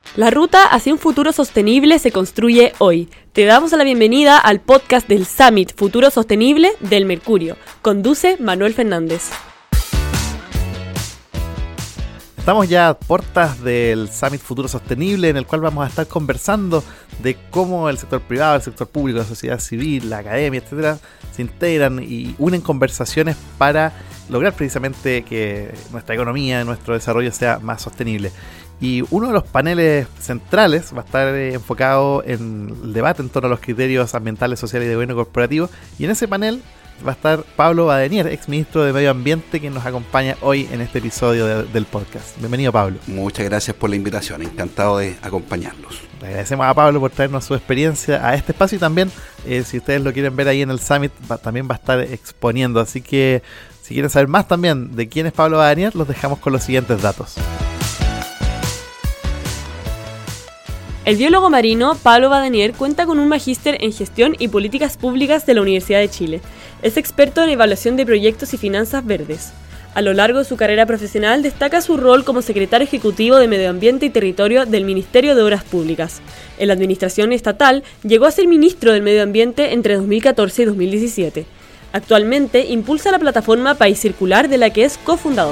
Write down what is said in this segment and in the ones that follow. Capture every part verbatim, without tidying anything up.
La ruta hacia un futuro sostenible se construye hoy. Te damos la bienvenida al podcast del Summit Futuro Sostenible del Mercurio. Conduce Manuel Fernández. Estamos ya a puertas del Summit Futuro Sostenible, en el cual vamos a estar conversando de cómo el sector privado, el sector público, la sociedad civil, la academia, etcétera, se integran y unen conversaciones para lograr precisamente que nuestra economía, nuestro desarrollo sea más sostenible. Y uno de los paneles centrales va a estar enfocado en el debate en torno a los criterios ambientales, sociales y de gobierno corporativo. Y en ese panel va a estar Pablo Badenier, ex ministro de Medio Ambiente, que nos acompaña hoy en este episodio de, del podcast. Bienvenido, Pablo. Muchas gracias por la invitación, encantado de acompañarlos. Le agradecemos a Pablo por traernos su experiencia a este espacio y también, eh, si ustedes lo quieren ver ahí en el Summit, va, también va a estar exponiendo. Así que, si quieren saber más también de quién es Pablo Badenier, los dejamos con los siguientes datos. El biólogo marino Pablo Badenier cuenta con un magíster en Gestión y Políticas Públicas de la Universidad de Chile. Es experto en evaluación de proyectos y finanzas verdes. A lo largo de su carrera profesional destaca su rol como secretario ejecutivo de Medio Ambiente y Territorio del Ministerio de Obras Públicas. En la administración estatal llegó a ser ministro del Medio Ambiente entre dos mil catorce y dos mil diecisiete. Actualmente impulsa la plataforma País Circular, de la que es cofundador.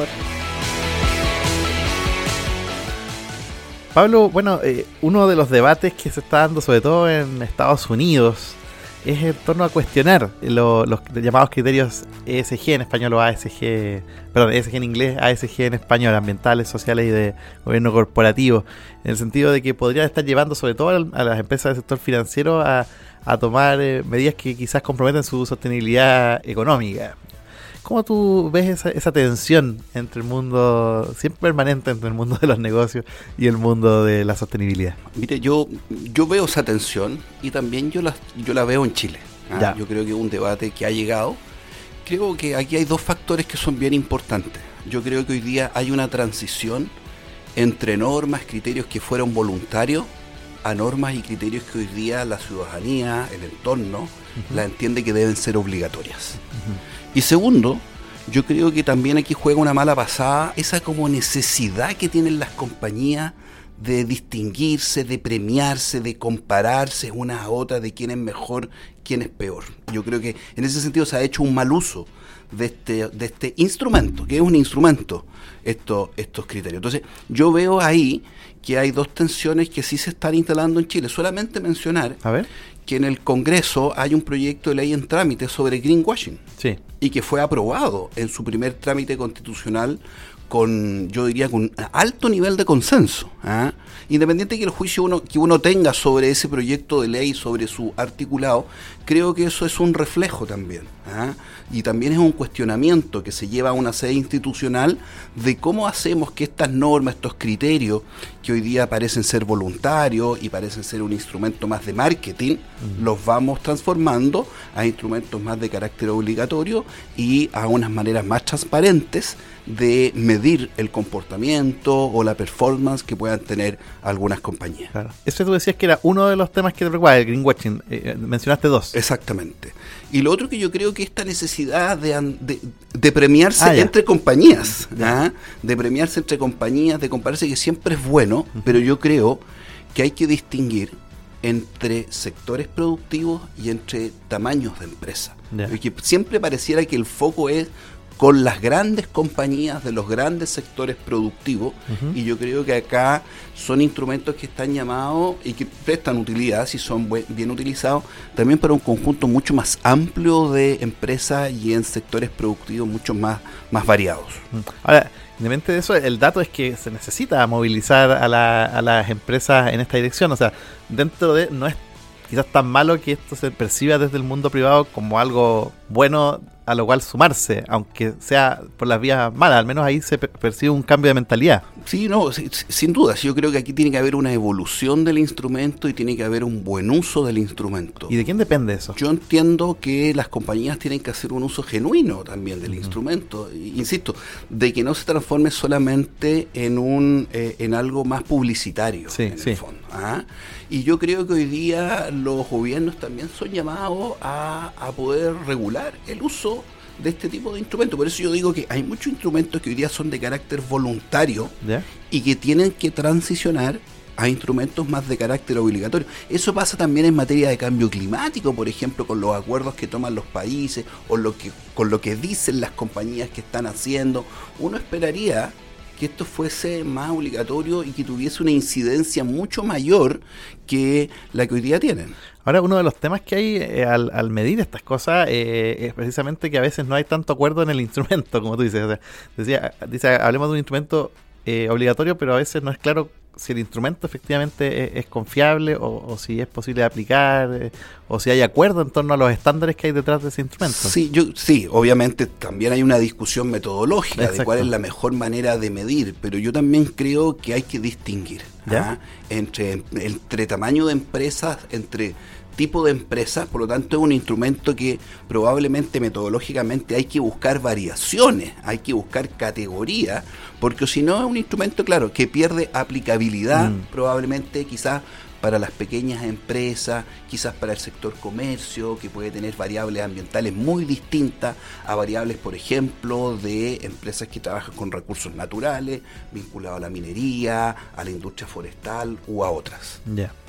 Pablo, bueno, eh, uno de los debates que se está dando, sobre todo en Estados Unidos, es en torno a cuestionar lo, los llamados criterios E S G en español o A S G, perdón, E S G en inglés, A S G en español, ambientales, sociales y de gobierno corporativo, en el sentido de que podrían estar llevando sobre todo a las empresas del sector financiero a, a tomar eh, medidas que quizás comprometen su sostenibilidad económica. ¿Cómo tú ves esa, esa tensión entre el mundo, siempre permanente entre el mundo de los negocios y el mundo de la sostenibilidad? Mire, yo yo veo esa tensión y también yo la, yo la veo en Chile. ¿ah? Yo creo que es un debate que ha llegado. Creo que aquí hay dos factores que son bien importantes. Yo creo que hoy día hay una transición entre normas, criterios que fueron voluntarios, a normas y criterios que hoy día la ciudadanía, el entorno, uh-huh. la entiende que deben ser obligatorias. Uh-huh. Y segundo, yo creo que también aquí juega una mala pasada esa como necesidad que tienen las compañías de distinguirse, de premiarse, de compararse unas a otras, de quién es mejor, quién es peor. Yo creo que en ese sentido se ha hecho un mal uso de este, de este instrumento, que es un instrumento, estos, estos criterios. Entonces, yo veo ahí que hay dos tensiones que sí se están instalando en Chile. Solamente mencionar a ver. que en el Congreso hay un proyecto de ley en trámite sobre greenwashing. Sí. Y que fue aprobado en su primer trámite constitucional con, yo diría, con alto nivel de consenso. ¿eh? Independiente que el juicio uno, que uno tenga sobre ese proyecto de ley, sobre su articulado, creo que eso es un reflejo también. ¿eh? Y también es un cuestionamiento que se lleva a una sede institucional de cómo hacemos que estas normas, estos criterios, que hoy día parecen ser voluntarios y parecen ser un instrumento más de marketing, uh-huh. los vamos transformando a instrumentos más de carácter obligatorio y a unas maneras más transparentes de medir el comportamiento o la performance que puedan tener algunas compañías. Claro. Eso tú decías que era uno de los temas que te preocupaba, el greenwashing. Eh, mencionaste dos. Exactamente. Y lo otro que yo creo que esta necesidad de, de, de premiarse ah, entre compañías, ¿ah? de premiarse entre compañías, de compararse, que siempre es bueno, uh-huh. pero yo creo que hay que distinguir entre sectores productivos y entre tamaños de empresa. Yeah. Porque siempre pareciera que el foco es con las grandes compañías de los grandes sectores productivos, uh-huh. y yo creo que acá son instrumentos que están llamados y que prestan utilidad, si son buen, bien utilizados, también para un conjunto mucho más amplio de empresas y en sectores productivos mucho más, más variados. Ahora, independientemente de eso, el dato es que se necesita movilizar a, la, a las empresas en esta dirección, o sea, dentro de, no es quizás tan malo que esto se perciba desde el mundo privado como algo bueno a lo cual sumarse, aunque sea por las vías malas, al menos ahí se percibe un cambio de mentalidad. Sí, no, sí, sin duda, yo creo que aquí tiene que haber una evolución del instrumento y tiene que haber un buen uso del instrumento. ¿Y de quién depende eso? Yo entiendo que las compañías tienen que hacer un uso genuino también del uh-huh. instrumento, insisto, de que no se transforme solamente en un eh, en algo más publicitario, sí, en sí. el fondo. ¿ah? Y yo creo que hoy día los gobiernos también son llamados a, a poder regular el uso de este tipo de instrumentos. Por eso yo digo que hay muchos instrumentos que hoy día son de carácter voluntario, ¿ya? Y que tienen que transicionar a instrumentos más de carácter obligatorio. Eso pasa también en materia de cambio climático, por ejemplo, con los acuerdos que toman los países o lo que, con lo que dicen las compañías que están haciendo. Uno esperaría que esto fuese más obligatorio y que tuviese una incidencia mucho mayor que la que hoy día tienen. Ahora, uno de los temas que hay eh, al, al medir estas cosas eh, es precisamente que a veces no hay tanto acuerdo en el instrumento, como tú dices. O sea, decía, dice, hablemos de un instrumento eh, obligatorio, pero a veces no es claro si el instrumento efectivamente es, es confiable o, o si es posible de aplicar eh, o si hay acuerdo en torno a los estándares que hay detrás de ese instrumento. Sí, yo, sí, obviamente también hay una discusión metodológica. Exacto. De cuál es la mejor manera de medir, pero yo también creo que hay que distinguir ¿ah? entre, entre tamaño de empresas, entre tipo de empresas. Por lo tanto es un instrumento que probablemente metodológicamente hay que buscar variaciones, hay que buscar categorías, porque si no es un instrumento, claro, que pierde aplicabilidad, mm. probablemente quizás para las pequeñas empresas, quizás para el sector comercio, que puede tener variables ambientales muy distintas a variables, por ejemplo, de empresas que trabajan con recursos naturales, vinculados a la minería, a la industria forestal u a otras. Ya. Yeah.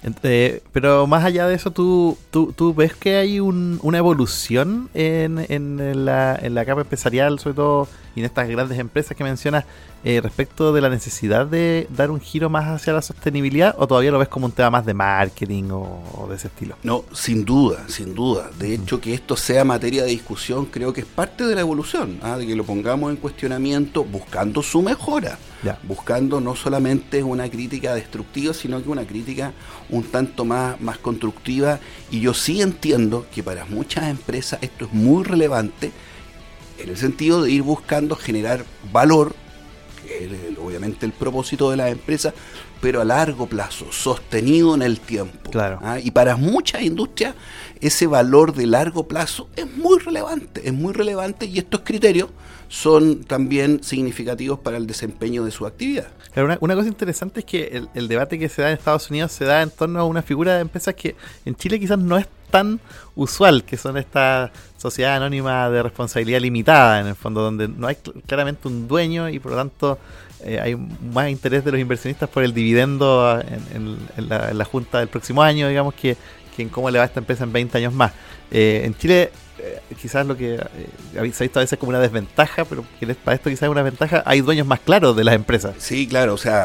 Eh, pero más allá de eso, ¿tú, tú, tú ves que hay un, una evolución en, en, la, en la capa empresarial, sobre todo, y en estas grandes empresas que mencionas, eh, respecto de la necesidad de dar un giro más hacia la sostenibilidad, o todavía lo ves como un tema más de marketing o, o de ese estilo? No, sin duda, sin duda. De hecho, que esto sea materia de discusión creo que es parte de la evolución, ¿ah? De que lo pongamos en cuestionamiento buscando su mejora. Ya. Buscando no solamente una crítica destructiva, sino que una crítica un tanto más, más constructiva. Y yo sí entiendo que para muchas empresas esto es muy relevante en el sentido de ir buscando generar valor, que es el, obviamente el propósito de las empresas, pero a largo plazo, sostenido en el tiempo. Claro. ¿Ah? Y para muchas industrias ese valor de largo plazo es muy relevante, es muy relevante y estos criterios son también significativos para el desempeño de su actividad. Claro, una, una cosa interesante es que el, el debate que se da en Estados Unidos se da en torno a una figura de empresas que en Chile quizás no es tan usual, que son estas sociedades anónimas de responsabilidad limitada, en el fondo, donde no hay cl- claramente un dueño y por lo tanto eh, hay más interés de los inversionistas por el dividendo en, en, en, la, en la junta del próximo año, digamos, que, que en cómo le va a esta empresa en veinte años más. Eh, en Chile eh, quizás lo que eh, se ha visto a veces como una desventaja, pero que para esto quizás es una ventaja, hay dueños más claros de las empresas. Sí, claro, o sea,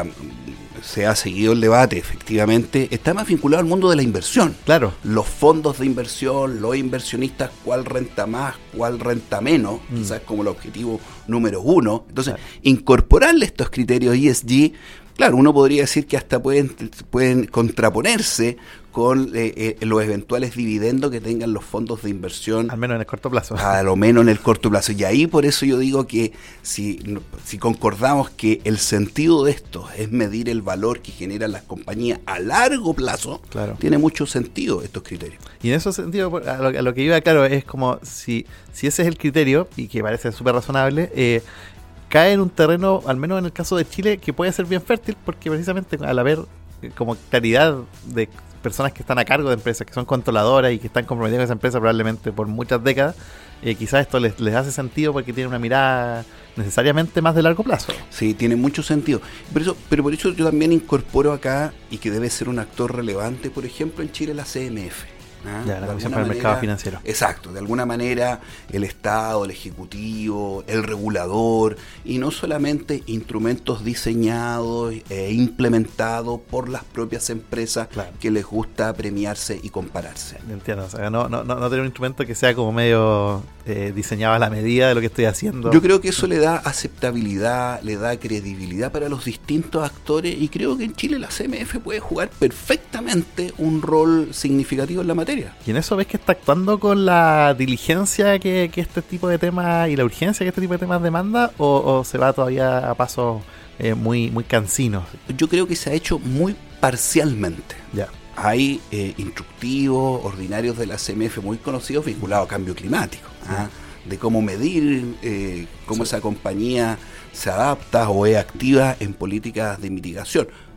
se ha seguido el debate, efectivamente, está más vinculado al mundo de la inversión. Claro. Los fondos de inversión, los inversionistas, cuál renta más, cuál renta menos, mm. quizás como el objetivo número uno. Entonces, claro, incorporarle estos criterios E S G, claro, uno podría decir que hasta pueden, pueden contraponerse con eh, eh, los eventuales dividendos que tengan los fondos de inversión. Al menos en el corto plazo. A lo menos en el corto plazo. Y ahí por eso yo digo que si, si concordamos que el sentido de esto es medir el valor que generan las compañías a largo plazo, claro, tiene mucho sentido estos criterios. Y en ese sentido, a lo, a lo que iba, claro, es como si, si ese es el criterio, y que parece súper razonable, eh, cae en un terreno, al menos en el caso de Chile, que puede ser bien fértil, porque precisamente al haber eh, como claridad de personas que están a cargo de empresas, que son controladoras y que están comprometidas con esa empresa probablemente por muchas décadas, eh, quizás esto les, les hace sentido porque tiene una mirada necesariamente más de largo plazo. Sí, tiene mucho sentido. Por eso, pero por eso yo también incorporo acá, y que debe ser un actor relevante, por ejemplo, en Chile la C M F. ¿Ah? Ya, la Comisión para el Mercado Financiero. Exacto, de alguna manera el Estado, el Ejecutivo, el regulador, y no solamente instrumentos diseñados e implementados por las propias empresas, claro, que les gusta premiarse y compararse. Entiendo, o sea, no, no, no tener un instrumento que sea como medio eh, diseñado a la medida de lo que estoy haciendo. Yo creo que eso le da aceptabilidad, le da credibilidad para los distintos actores, y creo que en Chile la C M F puede jugar perfectamente un rol significativo en la materia. ¿Y en eso ves que está actuando con la diligencia que, que este tipo de temas y la urgencia que este tipo de temas demanda, o, o se va todavía a pasos eh, muy, muy cansinos? Yo creo que se ha hecho muy parcialmente. Ya. Hay eh, instructivos ordinarios de la C M F muy conocidos vinculados a cambio climático, ¿ah? de cómo medir eh, cómo sí. esa compañía se adapta o es activa en políticas de mitigación.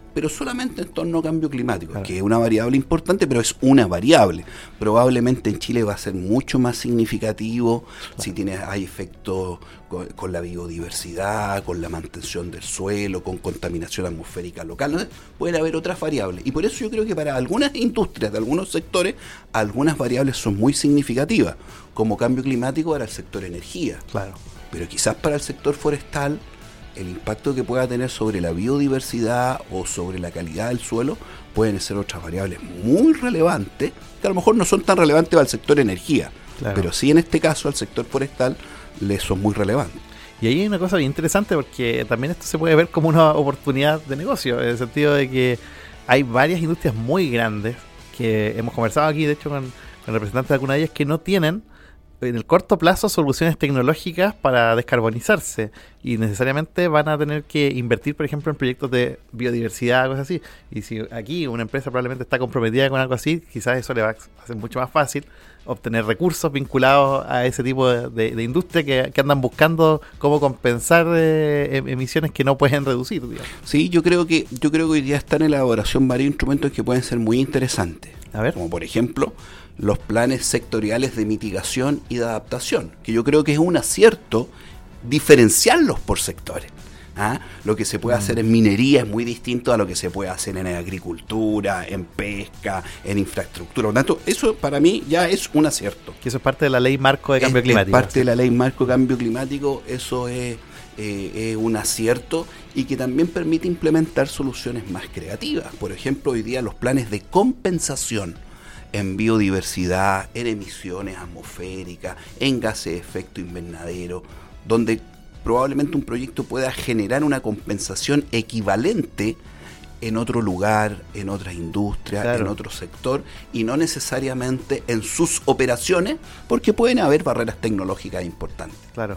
pero solamente en torno a cambio climático, claro. que es una variable importante, pero es una variable. Probablemente en Chile va a ser mucho más significativo claro. si tiene, hay efectos con, con la biodiversidad, con la mantención del suelo, con contaminación atmosférica local. ¿No? Pueden haber otras variables. Y por eso yo creo que para algunas industrias de algunos sectores, algunas variables son muy significativas, como cambio climático para el sector energía. Claro. Pero quizás para el sector forestal, el impacto que pueda tener sobre la biodiversidad o sobre la calidad del suelo pueden ser otras variables muy relevantes, que a lo mejor no son tan relevantes al sector energía, claro. pero sí en este caso al sector forestal les son muy relevantes. Y ahí hay una cosa bien interesante, porque también esto se puede ver como una oportunidad de negocio, en el sentido de que hay varias industrias muy grandes, que hemos conversado aquí, de hecho, con, con representantes de algunas de ellas, que no tienen en el corto plazo soluciones tecnológicas para descarbonizarse, y necesariamente van a tener que invertir, por ejemplo, en proyectos de biodiversidad, cosas así. Y si aquí una empresa probablemente está comprometida con algo así, quizás eso le va a hacer mucho más fácil obtener recursos vinculados a ese tipo de, de, de industria que, que andan buscando cómo compensar eh, emisiones que no pueden reducir, digamos. Sí, yo creo que yo creo que hoy día están en elaboración varios instrumentos que pueden ser muy interesantes. A ver. Como por ejemplo los planes sectoriales de mitigación y de adaptación, que yo creo que es un acierto diferenciarlos por sectores. ¿Ah? Lo que se puede hacer en minería es muy distinto a lo que se puede hacer en agricultura, en pesca, en infraestructura. Por lo tanto, eso para mí ya es un acierto. Que eso es parte de la ley marco de cambio es, climático. Es parte ¿sí? de la ley marco de cambio climático, eso es, eh, es un acierto, y que también permite implementar soluciones más creativas. Por ejemplo, hoy día los planes de compensación en biodiversidad, en emisiones atmosféricas, en gases de efecto invernadero, donde probablemente un proyecto pueda generar una compensación equivalente en otro lugar, en otra industria, claro. en otro sector, y no necesariamente en sus operaciones, porque pueden haber barreras tecnológicas importantes. Claro.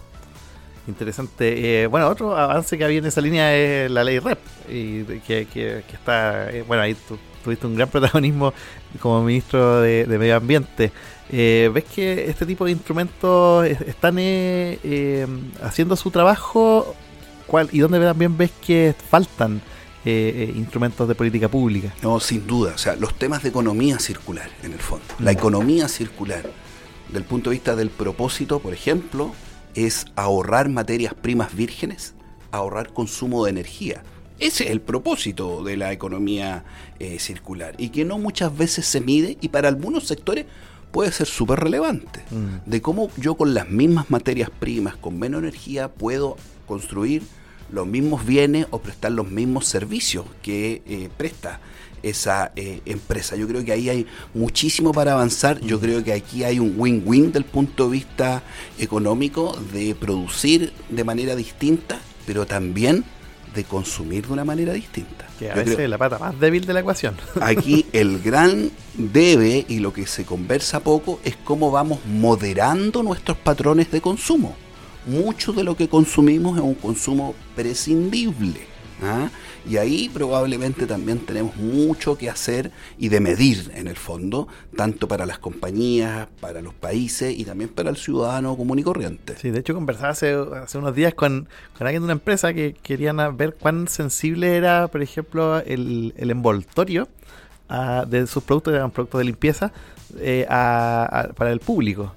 Interesante. Eh, bueno, otro avance que había en esa línea es la ley R E P, y que, que, que está, eh, bueno, ahí tú tuviste un gran protagonismo como ministro de, de Medio Ambiente. Eh, ¿Ves que este tipo de instrumentos están eh, eh, haciendo su trabajo? ¿Cuál, y dónde también ves que faltan eh, eh, instrumentos de política pública? No, sin duda. O sea, los temas de economía circular, en el fondo. La economía circular, del punto de vista del propósito, por ejemplo, es ahorrar materias primas vírgenes, ahorrar consumo de energía. Ese es el propósito de la economía eh, circular, y que no muchas veces se mide, y para algunos sectores puede ser súper relevante, mm. de cómo yo con las mismas materias primas, con menos energía, puedo construir los mismos bienes o prestar los mismos servicios que eh, presta esa eh, empresa. Yo creo que ahí hay muchísimo para avanzar. Yo creo que aquí hay un win-win del punto de vista económico, de producir de manera distinta, pero también de consumir de una manera distinta. Que a veces es la pata más débil de la ecuación. Aquí el gran debe, y lo que se conversa poco, es cómo vamos moderando nuestros patrones de consumo. Mucho de lo que consumimos es un consumo prescindible, ¿ah? Y ahí probablemente también tenemos mucho que hacer y de medir, en el fondo, tanto para las compañías, para los países y también para el ciudadano común y corriente. Sí, de hecho conversaba hace, hace unos días con, con alguien de una empresa que querían ver cuán sensible era, por ejemplo, el, el envoltorio uh, de sus productos, eran productos de limpieza, eh, a, a, para el público.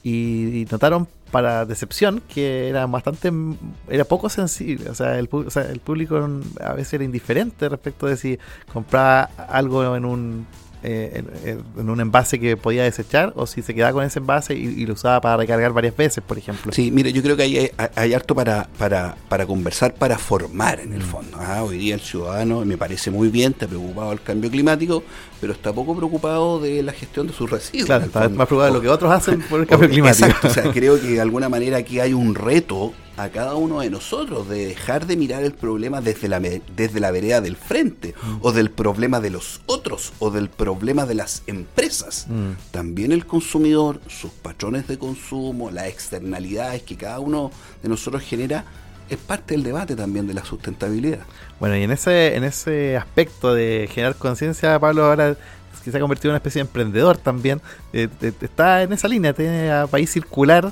Y, y notaron, para decepción, que era bastante, era poco sensible. O sea, el, o sea, el público a veces era indiferente respecto de si compraba algo en un eh, en, en un envase que podía desechar, o si se quedaba con ese envase y, y lo usaba para recargar varias veces, por ejemplo. Sí, mire, yo creo que hay, hay, hay harto para, para, para conversar, para formar, en el fondo. Ah, hoy día el ciudadano, me parece muy bien, está preocupado del cambio climático, pero está poco preocupado de la gestión de sus residuos. Claro, está más preocupado de lo que otros hacen por el cambio climático. Exacto, o sea, creo que de alguna manera aquí hay un reto a cada uno de nosotros de dejar de mirar el problema desde la, desde la vereda del frente, mm. o del problema de los otros, o del problema de las empresas. Mm. También el consumidor, sus patrones de consumo, las externalidades que cada uno de nosotros genera, es parte del debate también de la sustentabilidad. Bueno, y en ese, en ese aspecto de generar conciencia, Pablo ahora que se ha convertido en una especie de emprendedor también, eh, está en esa línea, tiene a País Circular,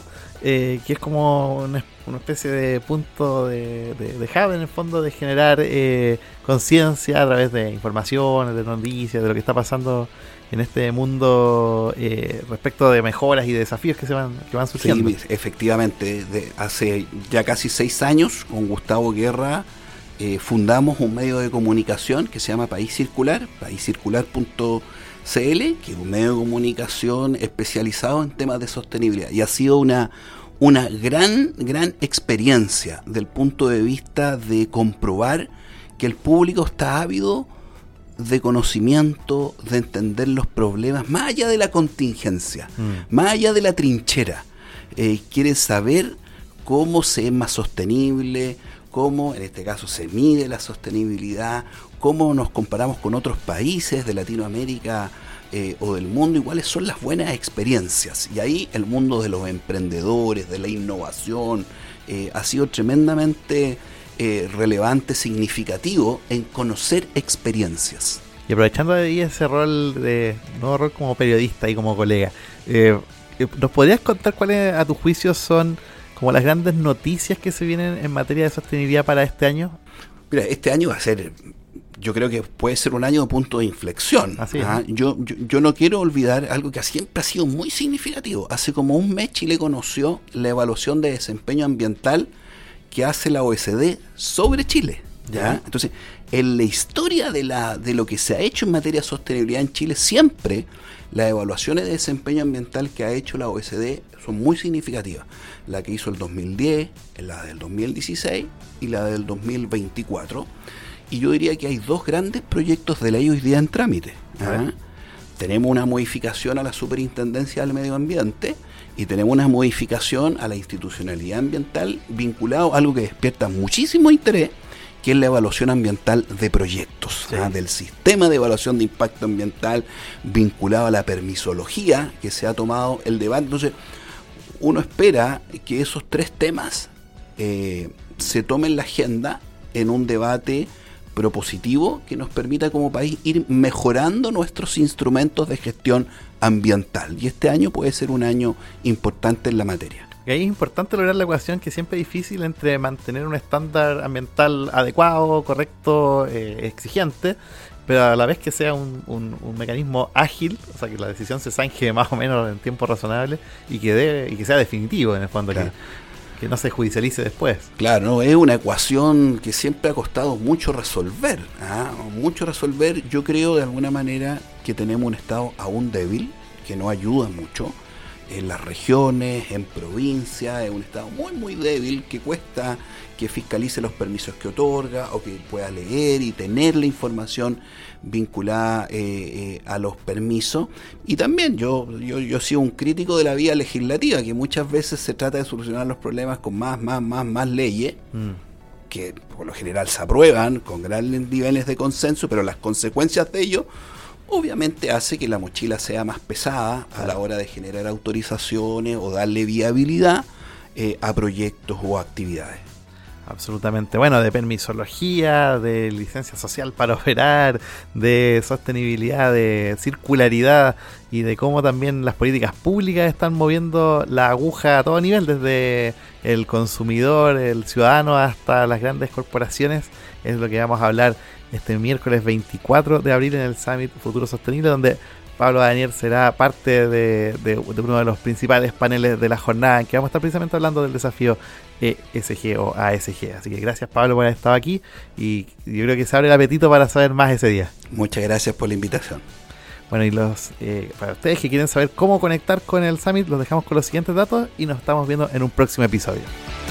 eh, que es como una, una especie de punto de, de, de hub, en el fondo, de generar eh, conciencia a través de informaciones, de noticias, de lo que está pasando en este mundo eh, respecto de mejoras y de desafíos que se van que van surgiendo. Sí, efectivamente, de hace ya casi seis años con Gustavo Guerra eh, fundamos un medio de comunicación que se llama País Circular, país circular punto c l, que es un medio de comunicación especializado en temas de sostenibilidad, y ha sido una una gran gran experiencia del punto de vista de comprobar que el público está ávido de conocimiento, de entender los problemas, más allá de la contingencia, mm. más allá de la trinchera. Eh, quiere saber cómo se es más sostenible, cómo en este caso se mide la sostenibilidad, cómo nos comparamos con otros países de Latinoamérica eh, o del mundo, y cuáles son las buenas experiencias. Y ahí el mundo de los emprendedores, de la innovación, eh, ha sido tremendamente Eh, relevante, significativo en conocer experiencias. Y aprovechando de ahí ese rol de nuevo rol como periodista y como colega, eh, ¿nos podrías contar cuáles a tu juicio son como las grandes noticias que se vienen en materia de sostenibilidad para este año? Mira, este año va a ser, yo creo que puede ser un año de punto de inflexión. Así es. ¿Ah? yo, yo, yo no quiero olvidar algo que siempre ha sido muy significativo. Hace como un mes Chile conoció la evaluación de desempeño ambiental que hace la O E C D sobre Chile. ¿Ya? Entonces, en la historia de la de lo que se ha hecho en materia de sostenibilidad en Chile, siempre las evaluaciones de desempeño ambiental que ha hecho la O E C D son muy significativas. La que hizo el dos mil diez, la del dos mil dieciséis y la del dos mil veinticuatro. Y yo diría que hay dos grandes proyectos de ley hoy día en trámite. ¿Ah? Tenemos una modificación a la Superintendencia del Medio Ambiente y tenemos una modificación a la institucionalidad ambiental vinculado a algo que despierta muchísimo interés, que es la evaluación ambiental de proyectos, sí. ¿ah? Del sistema de evaluación de impacto ambiental vinculado a la permisología que se ha tomado el debate. Entonces, uno espera que esos tres temas eh, se tomen la agenda en un debate propositivo que nos permita como país ir mejorando nuestros instrumentos de gestión ambiental, y este año puede ser un año importante en la materia. Y ahí es importante lograr la ecuación, que siempre es difícil, entre mantener un estándar ambiental adecuado, correcto, eh, exigente, pero a la vez que sea un, un, un mecanismo ágil, o sea, que la decisión se zanje más o menos en tiempo razonable y que debe, y que sea definitivo en el fondo, claro. que que no se judicialice después. Claro, no, es una ecuación que siempre ha costado mucho resolver, ¿ah? mucho resolver. Yo creo de alguna manera que tenemos un Estado aún débil, que no ayuda mucho en las regiones, en provincias. Es un Estado muy muy débil, que cuesta que fiscalice los permisos que otorga, o que pueda leer y tener la información vinculada eh, eh, a los permisos. Y también yo, yo yo he sido un crítico de la vía legislativa, que muchas veces se trata de solucionar los problemas con más, más, más, más leyes, mm. que por lo general se aprueban con grandes niveles de consenso, pero las consecuencias de ello obviamente hace que la mochila sea más pesada a la hora de generar autorizaciones o darle viabilidad eh, a proyectos o actividades. Absolutamente. Bueno, de permisología, de licencia social para operar, de sostenibilidad, de circularidad y de cómo también las políticas públicas están moviendo la aguja a todo nivel, desde el consumidor, el ciudadano, hasta las grandes corporaciones. Es lo que vamos a hablar este miércoles veinticuatro de abril en el Summit Futuro Sostenible, donde Pablo Badenier será parte de, de, de uno de los principales paneles de la jornada, en que vamos a estar precisamente hablando del desafío E S G o A S G. Así que gracias, Pablo, por haber estado aquí, y yo creo que se abre el apetito para saber más ese día. Muchas gracias por la invitación. Bueno, y los eh, para ustedes que quieren saber cómo conectar con el Summit, los dejamos con los siguientes datos y nos estamos viendo en un próximo episodio.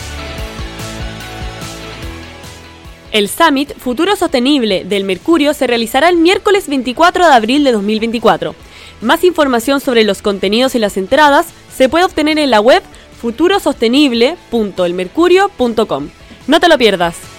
El Summit Futuro Sostenible del Mercurio se realizará el miércoles veinticuatro de abril de dos mil veinticuatro. Más información sobre los contenidos y las entradas se puede obtener en la web futuro sostenible punto el mercurio punto com. No te lo pierdas.